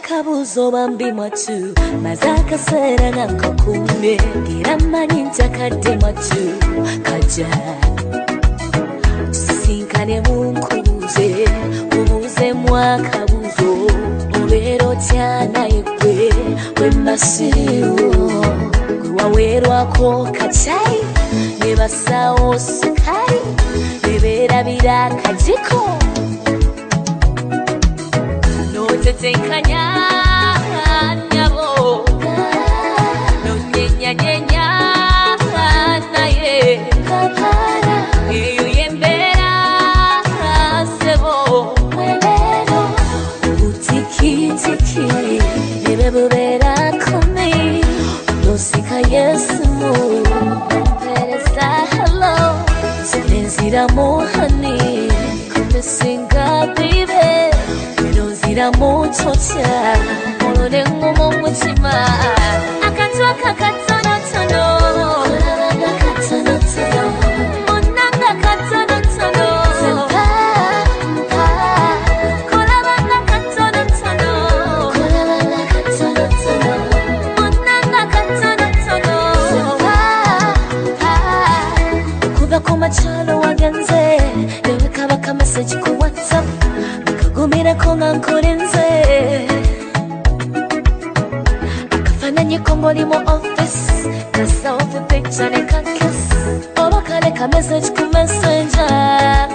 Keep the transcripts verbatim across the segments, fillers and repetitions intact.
akabuzo bambi mwatu mazaka sera ngako kumbe giramani ntakadde mwatu kaja sinkane munkubuze ubuze mwakabuzo obero tyana yekwe wemasiriwo gwawerwako kachai nebasawo sukari neberabira kajiko notetenkanya nyabo nonyenya nyenya naye kapara iyo yembera sebo welero utiki tiki nebebera kumi nosika yesmu peresa hello sinzira mohani kumesinga baby nozira mutocha olole ngomo mutima akatwa kakatono tono olanga katono tono monanga katono tono sempa pa kolabanga katono tono kolabanga katono tono monanga katono tono sempa pa kuba kumachalo waganze lewe kabaka message ku WhatsApp gumira konga nkorenze akafananye komboli mu office kasa ofu picture ne kakiss obakale ka message ku messenger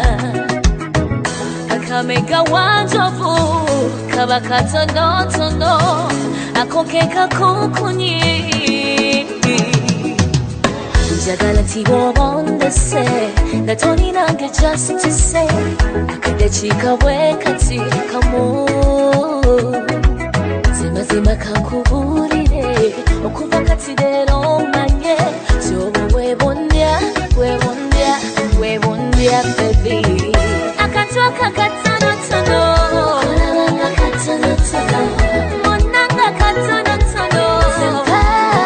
akamega wanjofu kaba katono tono akokeka kukunyi njagala tibobondese natoni nange just to say akadachika wekati kamu zima zima kankuburire okuva kati lero manye kyobo webondya webondya webondya baby akatwa kakatono tono olabanga katono tono monanga katono tono sempa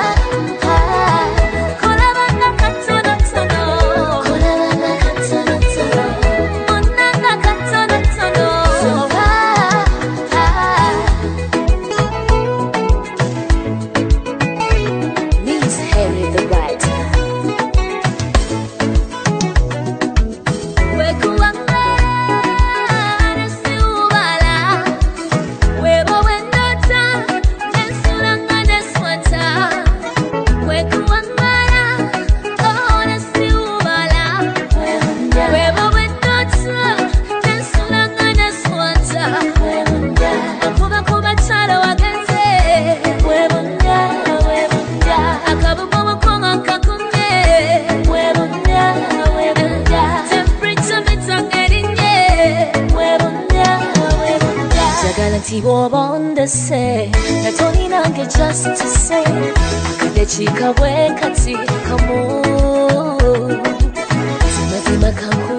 tibobondese natoni nange just to say akadachika wekati kamu zima zima kanku